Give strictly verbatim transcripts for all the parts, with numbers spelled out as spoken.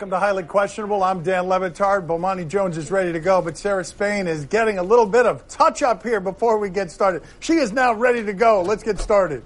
Welcome to Highly Questionable. I'm Dan Le Batard. Bomani Jones is ready to go, but Sarah Spain is getting a little bit of touch-up here before we get started. She is now ready to go. Let's get started.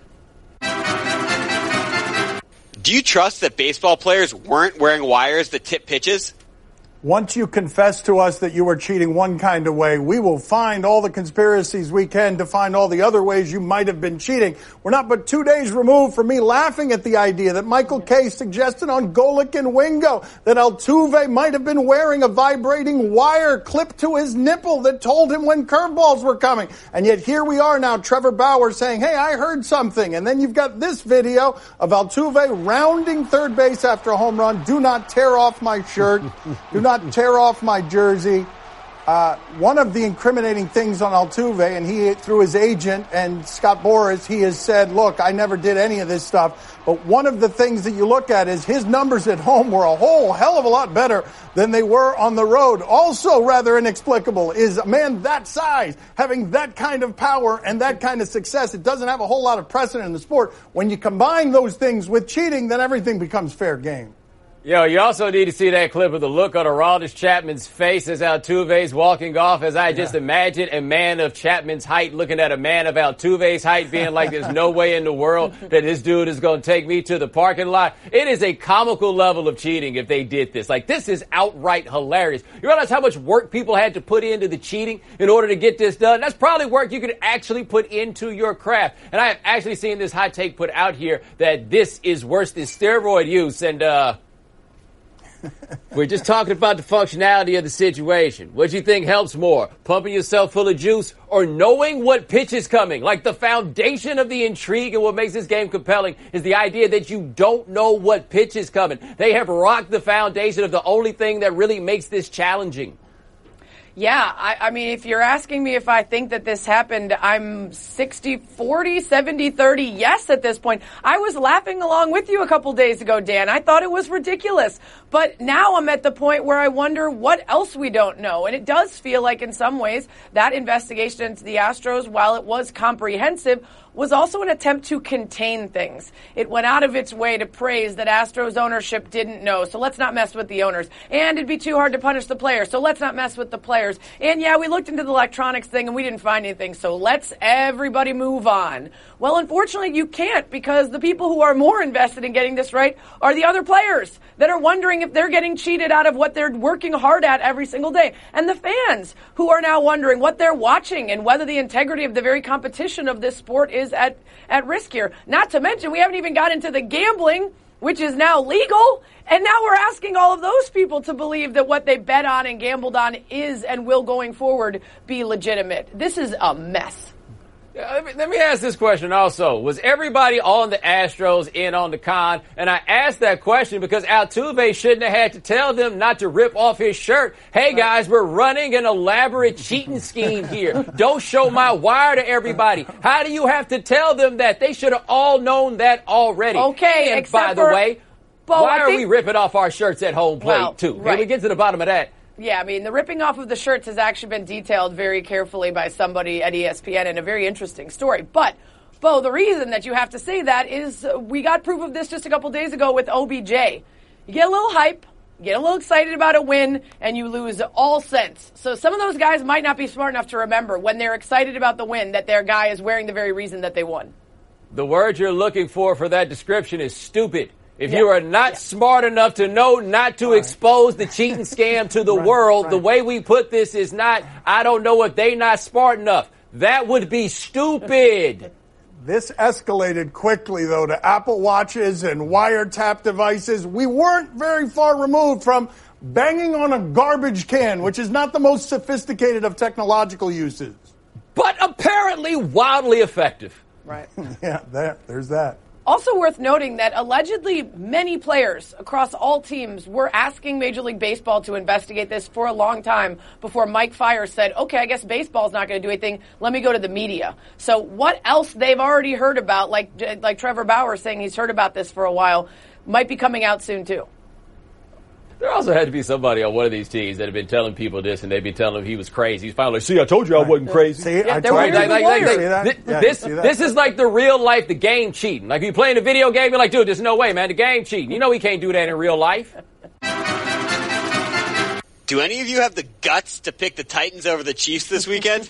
Do you trust that baseball players weren't wearing wires that tip pitches? Once you confess to us that you were cheating one kind of way, we will find all the conspiracies we can to find all the other ways you might have been cheating. We're not but two days removed from me laughing at the idea that Michael Kay suggested on Golic and Wingo that Altuve might have been wearing a vibrating wire clipped to his nipple that told him when curveballs were coming. And yet here we are now, Trevor Bauer saying, hey, I heard something. And then you've got this video of Altuve rounding third base after a home run. Do not tear off my shirt. Do not tear off my jersey. Uh, one of the incriminating things on Altuve, and he, through his agent and Scott Boras, he has said, look, I never did any of this stuff. But one of the things that you look at is his numbers at home were a whole hell of a lot better than they were on the road. Also rather inexplicable is a man that size, having that kind of power and that kind of success. It doesn't have a whole lot of precedent in the sport. When you combine those things with cheating, then everything becomes fair game. Yo, you also need to see that clip of the look on Aroldis Chapman's face as Altuve's walking off, as I just yeah. imagined a man of Chapman's height looking at a man of Altuve's height being like, there's no way in the world that this dude is going to take me to the parking lot. It is a comical level of cheating if they did this. Like, this is outright hilarious. You realize how much work people had to put into the cheating in order to get this done? That's probably work you could actually put into your craft. And I have actually seen this hot take put out here that this is worse than steroid use. And, uh, we're just talking about the functionality of the situation. What do you think helps more? Pumping yourself full of juice or knowing what pitch is coming? Like, the foundation of the intrigue and what makes this game compelling is the idea that you don't know what pitch is coming. They have rocked the foundation of the only thing that really makes this challenging. Yeah, I, I mean, if you're asking me if I think that this happened, I'm sixty forty, seventy thirty yes at this point. I was laughing along with you a couple days ago, Dan. I thought it was ridiculous. But now I'm at the point where I wonder what else we don't know. And it does feel like in some ways that investigation into the Astros, while it was comprehensive, was also an attempt to contain things. It went out of its way to praise that Astros ownership didn't know, so let's not mess with the owners. And it'd be too hard to punish the players, so let's not mess with the players. And yeah, we looked into the electronics thing and we didn't find anything, so let's everybody move on. Well, unfortunately, you can't, because the people who are more invested in getting this right are the other players that are wondering if they're getting cheated out of what they're working hard at every single day. And the fans who are now wondering what they're watching and whether the integrity of the very competition of this sport is at, at risk here. Not to mention, we haven't even got into the gambling, which is now legal. And now we're asking all of those people to believe that what they bet on and gambled on is and will going forward be legitimate. This is a mess. Let me, let me ask this question also. Was everybody on the Astros in on the con? And I asked that question because Altuve shouldn't have had to tell them not to rip off his shirt. Hey, guys, we're running an elaborate cheating scheme here. Don't show my wire to everybody. How do you have to tell them that? They should have all known that already. Okay, and except by the for, way, Bo, why I are think, we ripping off our shirts at home plate, well, too? Right. Can we get to the bottom of that? Yeah, I mean, the ripping off of the shirts has actually been detailed very carefully by somebody at E S P N in a very interesting story. But, Bo, the reason that you have to say that is uh, we got proof of this just a couple days ago with O B J. You get a little hype, you get a little excited about a win, and you lose all sense. So some of those guys might not be smart enough to remember when they're excited about the win that their guy is wearing the very reason that they won. The word you're looking for for that description is stupid. If yeah. you are not yeah. smart enough to know not to right. expose the cheating scam to the right. world, right. the way we put this is not, I don't know if they not smart enough. That would be stupid. This escalated quickly, though, to Apple Watches and wiretap devices. We weren't very far removed from banging on a garbage can, which is not the most sophisticated of technological uses. But apparently wildly effective. Right. yeah, there, there's that. Also worth noting that allegedly many players across all teams were asking Major League Baseball to investigate this for a long time before Mike Fiers said, okay, I guess baseball's not going to do anything. Let me go to the media. So what else they've already heard about, like like Trevor Bauer saying he's heard about this for a while, might be coming out soon too. There also had to be somebody on one of these teams that had been telling people this, and they'd been telling him he was crazy. He's finally like, see, I told you I wasn't crazy. See, yeah, I told you. Like, like, like, like, see that? Th- Yeah, this, see that? this is like the real life, the game cheating. Like, if you're playing a video game, you're like, dude, there's no way, man, the game cheating. You know he can't do that in real life. Do any of you have the guts to pick the Titans over the Chiefs this weekend?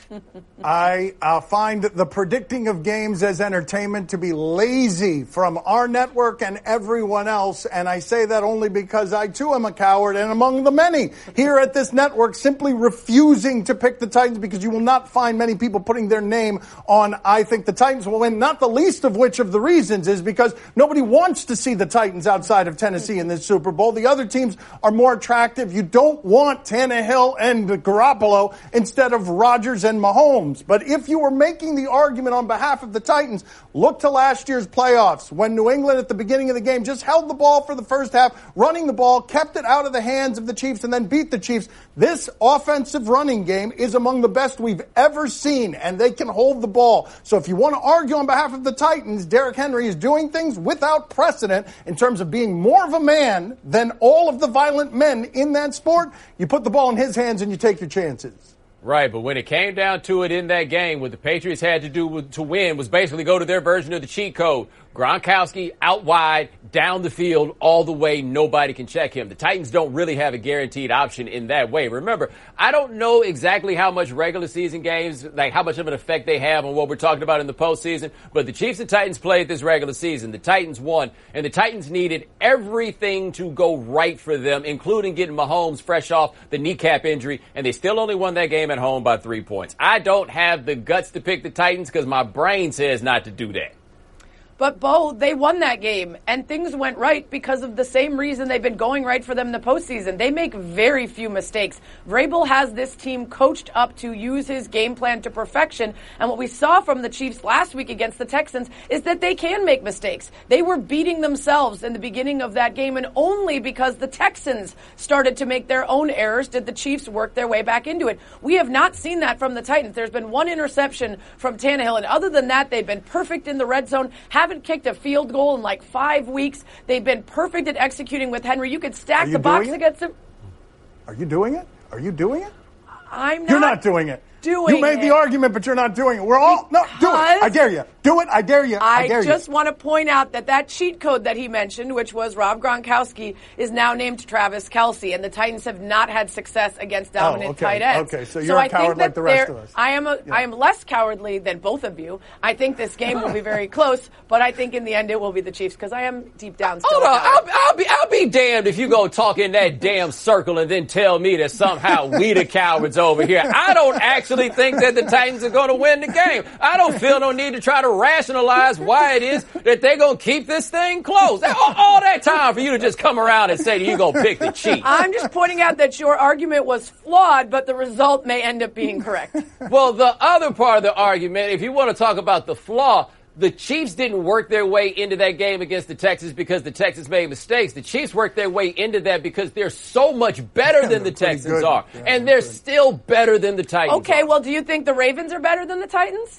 I uh, find the predicting of games as entertainment to be lazy from our network and everyone else, and I say that only because I too am a coward and among the many here at this network simply refusing to pick the Titans, because you will not find many people putting their name on I think the Titans will win, not the least of which of the reasons is because nobody wants to see the Titans outside of Tennessee in this Super Bowl. The other teams are more attractive. You don't want Tannehill and Garoppolo instead of Rodgers and Mahomes. But if you were making the argument on behalf of the Titans, look to last year's playoffs when New England at the beginning of the game just held the ball for the first half, running the ball, kept it out of the hands of the Chiefs, and then beat the Chiefs. This offensive running game is among the best we've ever seen, and they can hold the ball. So if you want to argue on behalf of the Titans, Derrick Henry is doing things without precedent in terms of being more of a man than all of the violent men in that sport. You put the ball in his hands and you take your chances. Right, but when it came down to it in that game, what the Patriots had to do to win was basically go to their version of the cheat code. Gronkowski out wide, down the field, all the way, nobody can check him. The Titans don't really have a guaranteed option in that way. Remember, I don't know exactly how much regular season games, like how much of an effect they have on what we're talking about in the postseason, but the Chiefs and Titans played this regular season. The Titans won, and the Titans needed everything to go right for them, including getting Mahomes fresh off the kneecap injury, and they still only won that game at home by three points. I don't have the guts to pick the Titans because my brain says not to do that. But, Bo, they won that game, and things went right because of the same reason they've been going right for them in the postseason. They make very few mistakes. Vrabel has this team coached up to use his game plan to perfection, and what we saw from the Chiefs last week against the Texans is that they can make mistakes. They were beating themselves in the beginning of that game, and only because the Texans started to make their own errors did the Chiefs work their way back into it. We have not seen that from the Titans. There's been one interception from Tannehill, and other than that, they've been perfect in the red zone, haven't kicked a field goal in like five weeks. They've been perfect at executing with Henry. You could stack the box against him. Are you doing it? Are you doing it? I'm not. You're not doing it. Doing you made it. the argument, but you're not doing it. We're all no. Do it. I dare you. Do it. I dare you. I, I dare just you. want to point out that that cheat code that he mentioned, which was Rob Gronkowski, is now named Travis Kelce, and the Titans have not had success against dominant oh, okay. tight ends. Okay, so you're so a coward like the rest of us. I am. A, yeah. I am less cowardly than both of you. I think this game will be very close, but I think in the end it will be the Chiefs because I am deep down still. Hold on, I'll, I'll be I'll be damned if you go talk in that damn circle and then tell me that somehow we the cowards over here. I don't actually think that the Titans are going to win the game. I don't feel no need to try to rationalize why it is that they're going to keep this thing close. All, all that time for you to just come around and say that you're going to pick the Chiefs. I'm just pointing out that your argument was flawed, but the result may end up being correct. Well, the other part of the argument, if you want to talk about the flaw, the Chiefs didn't work their way into that game against the Texans because the Texans made mistakes. The Chiefs worked their way into that because they're so much better than the Texans good. are. Yeah, and they're good. still better than the Titans Okay, are. well, do you think the Ravens are better than the Titans?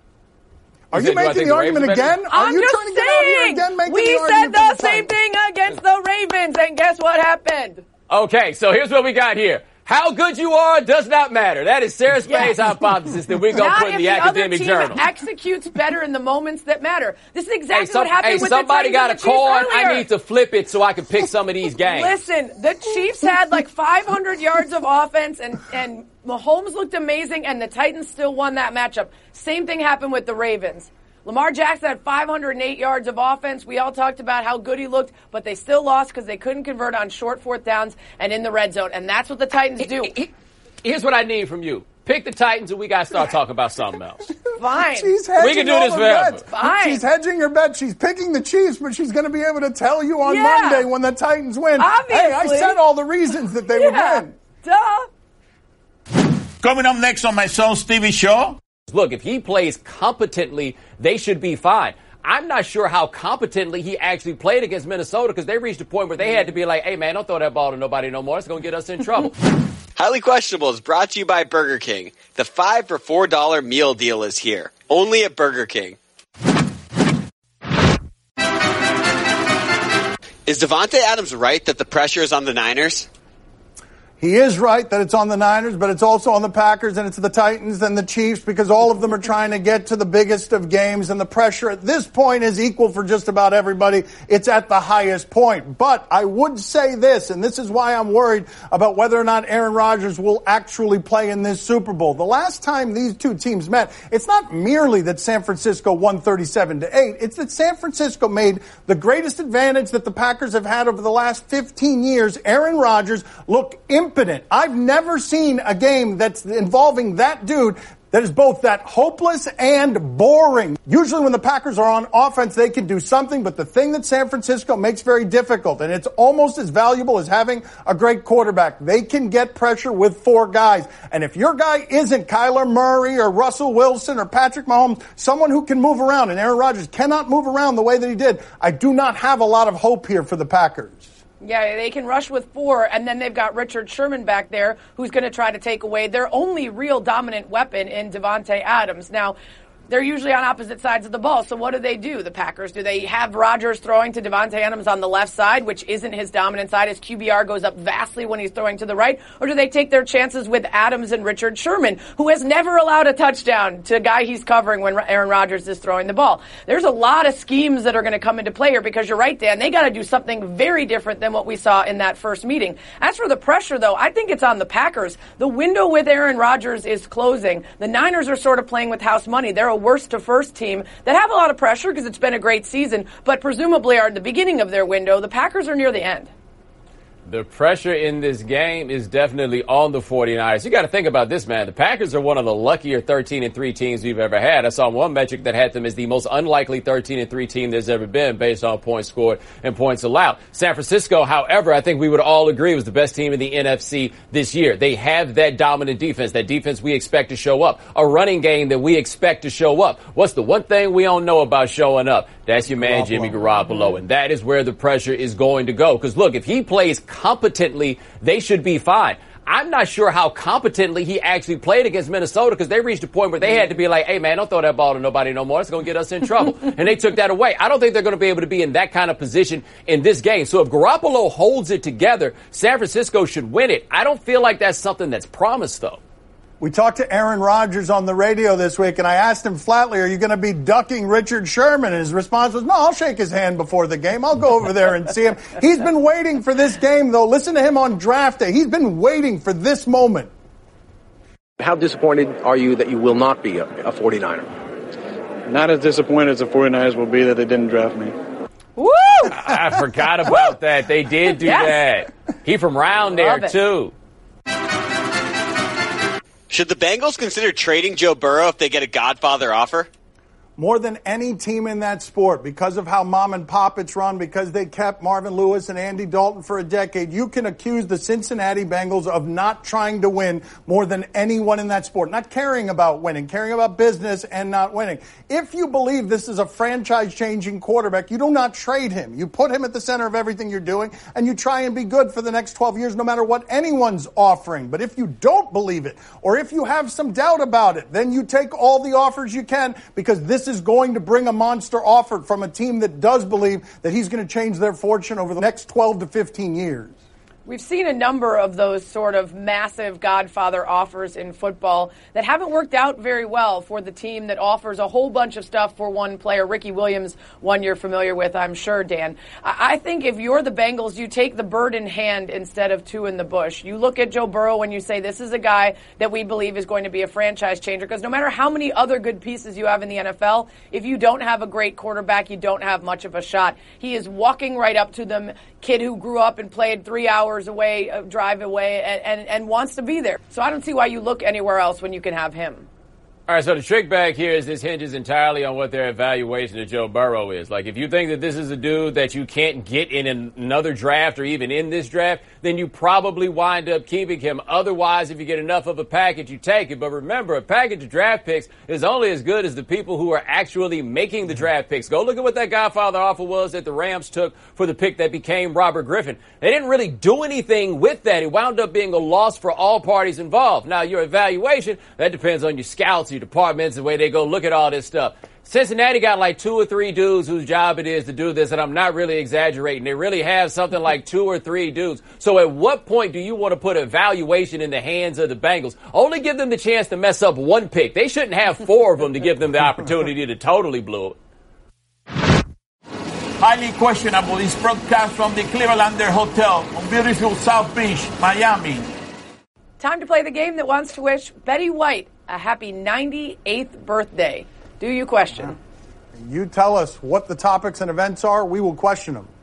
Are You you said, do I making think the the argument Ravens are again? better? Are I'm you just trying to get out here saying, again? Making we the said argument the for the same Titans? thing against the Ravens, and guess what happened? Okay, so here's what we got here. How good you are does not matter. That is Sarah Spade's Yeah. hypothesis that we're going to Not put in if the, the academic other team journal. executes better in the moments that matter. This is exactly Hey, some, what happened hey with somebody the got a Titans and the card. Chiefs earlier. I need to flip it so I can pick some of these games. Listen, the Chiefs had like five hundred yards of offense, and, and Mahomes looked amazing, and the Titans still won that matchup. Same thing happened with the Ravens. Lamar Jackson had five hundred eight yards of offense. We all talked about how good he looked, but they still lost because they couldn't convert on short fourth downs and in the red zone, and that's what the Titans do. Here's what I need from you. Pick the Titans and we got to start talking about something else. Fine. She's hedging We can do all this her forever. bets. Fine. She's hedging her bet. She's picking the Chiefs, but she's going to be able to tell you on Yeah. Monday when the Titans win. Obviously. Hey, I said all the reasons that they Yeah. would win. Duh. Coming up next on my Son Stevie Show. Look, if he plays competently, they should be fine. I'm not sure how competently he actually played against Minnesota because they reached a point where they had to be like, hey, man, don't throw that ball to nobody no more. It's going to get us in trouble. Highly Questionable is brought to you by Burger King. The five for four dollar meal deal is here. Only at Burger King. Is Davante Adams right that the pressure is on the Niners? He is right that it's on the Niners, but it's also on the Packers and it's the Titans and the Chiefs because all of them are trying to get to the biggest of games, and the pressure at this point is equal for just about everybody. It's at the highest point. But I would say this, and this is why I'm worried about whether or not Aaron Rodgers will actually play in this Super Bowl. The last time these two teams met, it's not merely that San Francisco won thirty-seven to eight. It's that San Francisco made the greatest advantage that the Packers have had over the last fifteen years. Aaron Rodgers looked impotent. I've never seen a game that's involving that dude that is both that hopeless and boring. Usually when the Packers are on offense, they can do something, but the thing that San Francisco makes very difficult, and it's almost as valuable as having a great quarterback, they can get pressure with four guys. And if your guy isn't Kyler Murray or Russell Wilson or Patrick Mahomes, someone who can move around, and Aaron Rodgers cannot move around the way that he did, I do not have a lot of hope here for the Packers. Yeah, they can rush with four, and then they've got Richard Sherman back there who's going to try to take away their only real dominant weapon in Davante Adams. Now, they're usually on opposite sides of the ball, so what do they do, the Packers? Do they have Rodgers throwing to Davante Adams on the left side, which isn't his dominant side? His Q B R goes up vastly when he's throwing to the right. Or do they take their chances with Adams and Richard Sherman, who has never allowed a touchdown to a guy he's covering when Aaron Rodgers is throwing the ball? There's a lot of schemes that are going to come into play here because you're right, Dan. They got to do something very different than what we saw in that first meeting. As for the pressure, though, I think it's on the Packers. The window with Aaron Rodgers is closing. The Niners are sort of playing with house money. They're a worst to first team that have a lot of pressure because it's been a great season, but presumably are at the beginning of their window. The Packers are near the end. The pressure in this game is definitely on the 49ers. You got to think about this, man. The Packers are one of the luckier thirteen and three teams we've ever had. I saw one metric that had them as the most unlikely thirteen and three team there's ever been based on points scored and points allowed. San Francisco, however, I think we would all agree was the best team in the N F C this year. They have that dominant defense, that defense we expect to show up, a running game that we expect to show up. What's the one thing we don't know about showing up? That's your man, Jimmy Garoppolo, and that is where the pressure is going to go. Because, look, if he plays competently, they should be fine. I'm not sure how competently he actually played against Minnesota because they reached a point where they had to be like, hey, man, don't throw that ball to nobody no more. It's going to get us in trouble. And they took that away. I don't think they're going to be able to be in that kind of position in this game. So if Garoppolo holds it together, San Francisco should win it. I don't feel like that's something that's promised, though. We talked to Aaron Rodgers on the radio this week, and I asked him flatly, are you going to be ducking Richard Sherman? And his response was, no, I'll shake his hand before the game. I'll go over there and see him. He's been waiting for this game, though. Listen to him on draft day. He's been waiting for this moment. How disappointed are you that you will not be a, a 49er? Not as disappointed as the 49ers will be that they didn't draft me. Woo! I forgot about that. They did do yes. that. He from round there, too. Should the Bengals consider trading Joe Burrow if they get a Godfather offer? More than any team in that sport, because of how mom and pop it's run, because they kept Marvin Lewis and Andy Dalton for a decade, you can accuse the Cincinnati Bengals of not trying to win more than anyone in that sport. Not caring about winning, caring about business and not winning. If you believe this is a franchise-changing quarterback, you do not trade him. You put him at the center of everything you're doing, and you try and be good for the next twelve years no matter what anyone's offering. But if you don't believe it, or if you have some doubt about it, then you take all the offers you can, because this is going to bring a monster offer from a team that does believe that he's going to change their fortune over the next twelve to fifteen years. We've seen a number of those sort of massive Godfather offers in football that haven't worked out very well for the team that offers a whole bunch of stuff for one player. Ricky Williams, one you're familiar with, I'm sure, Dan. I think if you're the Bengals, you take the bird in hand instead of two in the bush. You look at Joe Burrow and you say, this is a guy that we believe is going to be a franchise changer, because no matter how many other good pieces you have in the N F L, if you don't have a great quarterback, you don't have much of a shot. He is walking right up to them, kid who grew up and played three hours away, uh, drive away, and, and, and wants to be there. So I don't see why you look anywhere else when you can have him. All right, so the trick back here is this hinges entirely on what their evaluation of Joe Burrow is. Like, if you think that this is a dude that you can't get in an, another draft or even in this draft, then you probably wind up keeping him. Otherwise, if you get enough of a package, you take it. But remember, a package of draft picks is only as good as the people who are actually making the draft picks. Go look at what that Godfather offer was that the Rams took for the pick that became Robert Griffin. They didn't really do anything with that. It wound up being a loss for all parties involved. Now, your evaluation, that depends on your scouts, your departments, the way they go look at all this stuff. Cincinnati got like two or three dudes whose job it is to do this, and I'm not really exaggerating. They really have something like two or three dudes. So at what point do you want to put evaluation in the hands of the Bengals? Only give them the chance to mess up one pick. They shouldn't have four of them to give them the opportunity to totally blow it. Highly questionable is broadcast from the Clevelander Hotel on beautiful South Beach, Miami. Time to play the game that wants to wish Betty White a happy ninety-eighth birthday. Do you question? You tell us what the topics and events are. We will question them.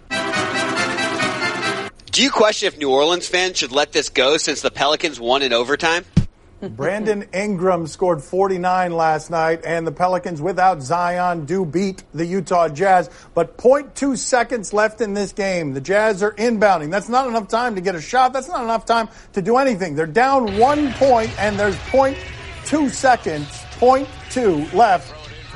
Do you question if New Orleans fans should let this go since the Pelicans won in overtime? Brandon Ingram scored forty-nine last night, and the Pelicans, without Zion, do beat the Utah Jazz. But zero point two seconds left in this game. The Jazz are inbounding. That's not enough time to get a shot. That's not enough time to do anything. They're down one point, and there's zero point two seconds, zero point two left.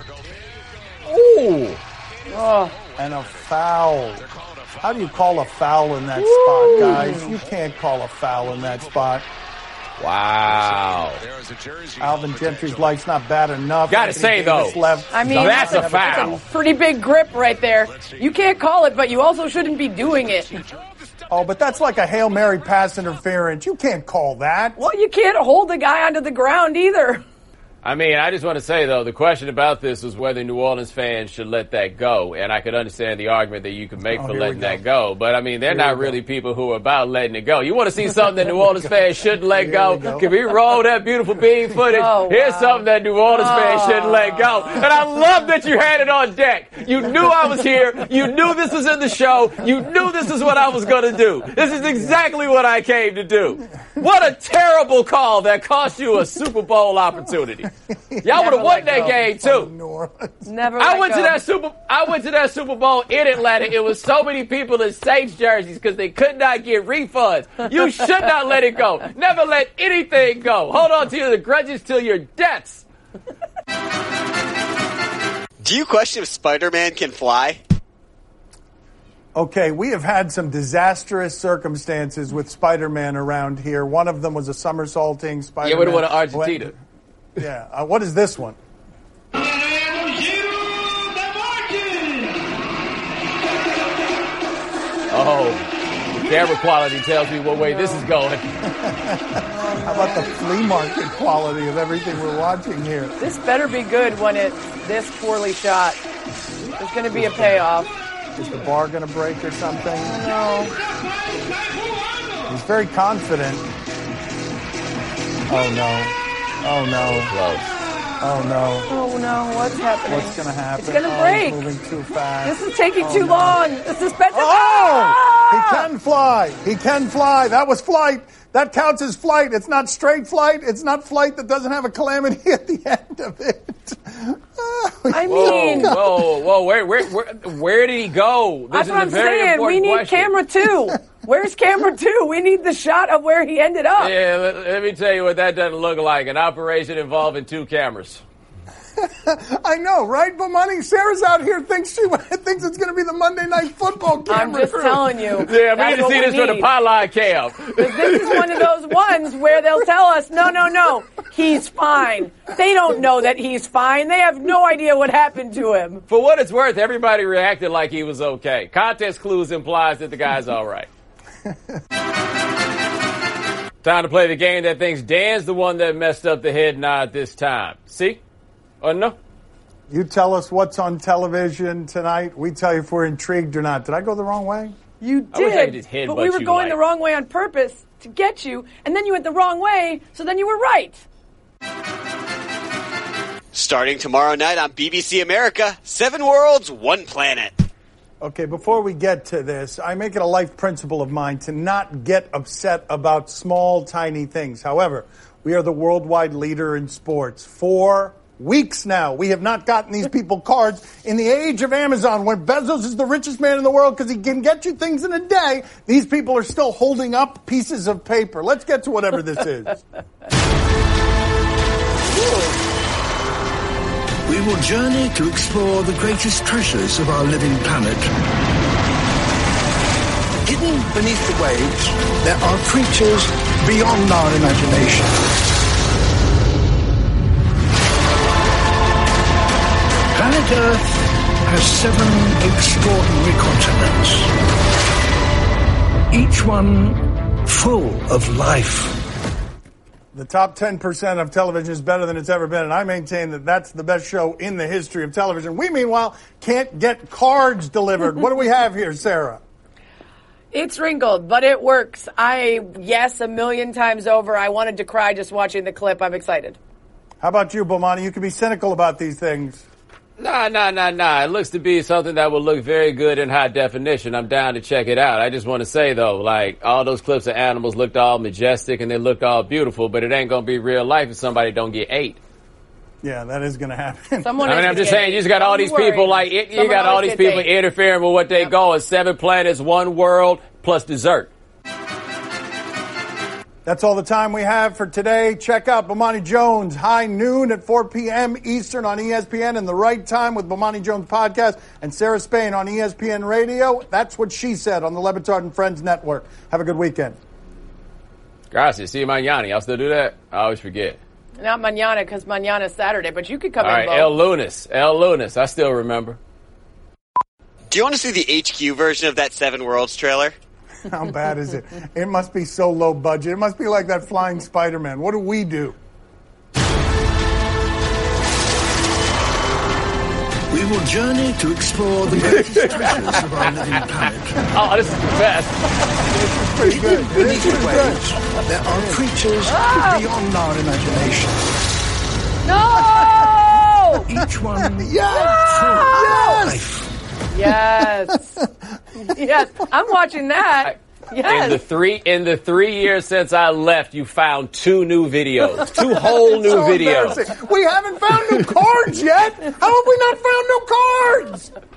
Ooh. Oh, and a foul. How do you call a foul in that Woo. spot, guys? You can't call a foul in that spot. Wow. Alvin Gentry's light's not bad enough. Gotta say, though, left. I mean, that's a that's foul. A pretty big grip right there. You can't call it, but you also shouldn't be doing it. Oh, but that's like a Hail Mary pass interference. You can't call that. Well, you can't hold the guy onto the ground either. I mean, I just want to say, though, the question about this was whether New Orleans fans should let that go. And I could understand the argument that you could make oh, for go. letting that go. But, I mean, they're here not really people who are about letting it go. You want to see something that New Orleans fans shouldn't let go? go? Can we roll that beautiful bean footage? Oh, Here's wow. something that New Orleans oh. fans shouldn't let go. And I love that you had it on deck. You knew I was here. You knew this was in the show. You knew this is what I was going to do. This is exactly what I came to do. What a terrible call that cost you a Super Bowl opportunity. Y'all would have won that game too. Never. I went go. to that Super. I went to that Super Bowl in Atlanta. It was so many people in Saints jerseys because they could not get refunds. You should not let it go. Never let anything go. Hold on to your grudges till your deaths. Do you question if Spider-Man can fly? Okay, we have had some disastrous circumstances with Spider-Man around here. One of them was a somersaulting Spider-Man. Yeah, we went to Argentina. Yeah. Uh, what is this one? Oh, the camera quality tells me what way this is going. How about the flea market quality of everything we're watching here? This better be good when it's this poorly shot. There's going to be a payoff. Is the bar going to break or something? No. He's very confident. Oh, no. Oh, no. Close. Oh, no. Oh, no. What's happening? What's going to happen? It's going to oh, break. He's moving too fast. This is taking oh, too no. long. The suspension. Oh! Ah! He can fly. He can fly. That was flight. That counts as flight. It's not straight flight. It's not flight that doesn't have a calamity at the end of it. I Whoa, mean, whoa, whoa! Where, where, where, where did he go? This that's is what a I'm very saying. We important need question. camera two. Where's camera two? We need the shot of where he ended up. Yeah, let, let me tell you what that doesn't look like. An operation involving two cameras. I know, right? But money, Sarah's out here thinks she thinks it's going to be the Monday Night Football camera. I'm just crew. telling you. Yeah, we That's need to what see we this from the need. pylon cam. This is one of those ones where they'll tell us, no, no, no, he's fine. They don't know that he's fine. They have no idea what happened to him. For what it's worth, everybody reacted like he was okay. Context clues implies that the guy's all right. Time to play the game that thinks Dan's the one that messed up the head nod this time. See? Or no? You tell us what's on television tonight. We tell you if we're intrigued or not. Did I go the wrong way? You I wish I could did, just headbutt but we were you going like- the wrong way on purpose to get you, and then you went the wrong way, so then you were right. Starting tomorrow night on B B C America, Seven Worlds, One Planet. Okay, before we get to this, I make it a life principle of mine to not get upset about small, tiny things. However, we are the worldwide leader in sports. For weeks now, we have not gotten these people cards. In the age of Amazon, when Bezos is the richest man in the world because he can get you things in a day, these people are still holding up pieces of paper. Let's get to whatever this is. We will journey to explore the greatest treasures of our living planet. Hidden beneath the waves, there are creatures beyond our imagination. planet Earth has seven extraordinary continents, each one full of life. The top ten percent of television is better than it's ever been, and I maintain that that's the best show in the history of television. We, meanwhile, can't get cards delivered. What do we have here, Sarah? It's wrinkled, but it works. I, yes, a million times over. I wanted to cry just watching the clip. I'm excited. How about you, Bomani? You can be cynical about these things. Nah, nah, nah, nah. It looks to be something that will look very good in high definition. I'm down to check it out. I just want to say, though, like, all those clips of animals looked all majestic and they looked all beautiful, but it ain't going to be real life if somebody don't get ate. Yeah, that is going to happen. Someone I mean, I'm just saying, you just got all these worried. people, like, it, you Someone got all these people ate. interfering with what they Yep. go. It's seven planets, one world, plus dessert. That's all the time we have for today. Check out Bomani Jones, high noon at four p.m. Eastern on E S P N, and The Right Time with Bomani Jones podcast, and Sarah Spain on E S P N Radio. That's what she said on the Le Batard and Friends Network. Have a good weekend. Gracias. See you mañana. Y'all still do that? I always forget. Not mañana, because mañana's Saturday, but you could come All in right, vote. El Lunes. El Lunes. I still remember. Do you want to see the H Q version of that Seven Worlds trailer? How bad is it? It must be so low budget. It must be like that Flying Spider-Man. What do we do? We will journey to explore the greatest treasures of our living planet. Oh, this is the best. Pretty good. It is Beneath the pretty good. waves, there are creatures beyond our imagination. No! Each one Yes! full of life. Yes. Yes. I'm watching that. Yes. In the three in the three years since I left, you found two new videos, two whole new So videos. embarrassing. We haven't found new cards yet. How have we not found new cards?